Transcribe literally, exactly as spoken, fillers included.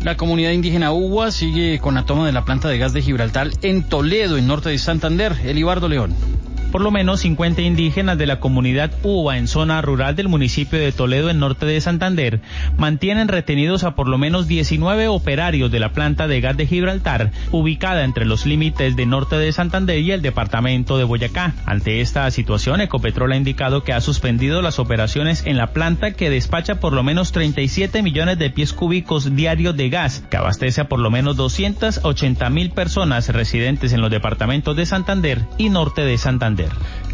La comunidad indígena Uwa sigue con la toma de la planta de gas de Gibraltar en Toledo, en norte de Santander. Elibardo León. Por lo menos cincuenta indígenas de la comunidad Uwa en zona rural del municipio de Toledo en norte de Santander mantienen retenidos a por lo menos diecinueve operarios de la planta de gas de Gibraltar, ubicada entre los límites de norte de Santander y el departamento de Boyacá. Ante esta situación, Ecopetrol ha indicado que ha suspendido las operaciones en la planta que despacha por lo menos treinta y siete millones de pies cúbicos diarios de gas, que abastece a por lo menos doscientas ochenta mil personas residentes en los departamentos de Santander y norte de Santander.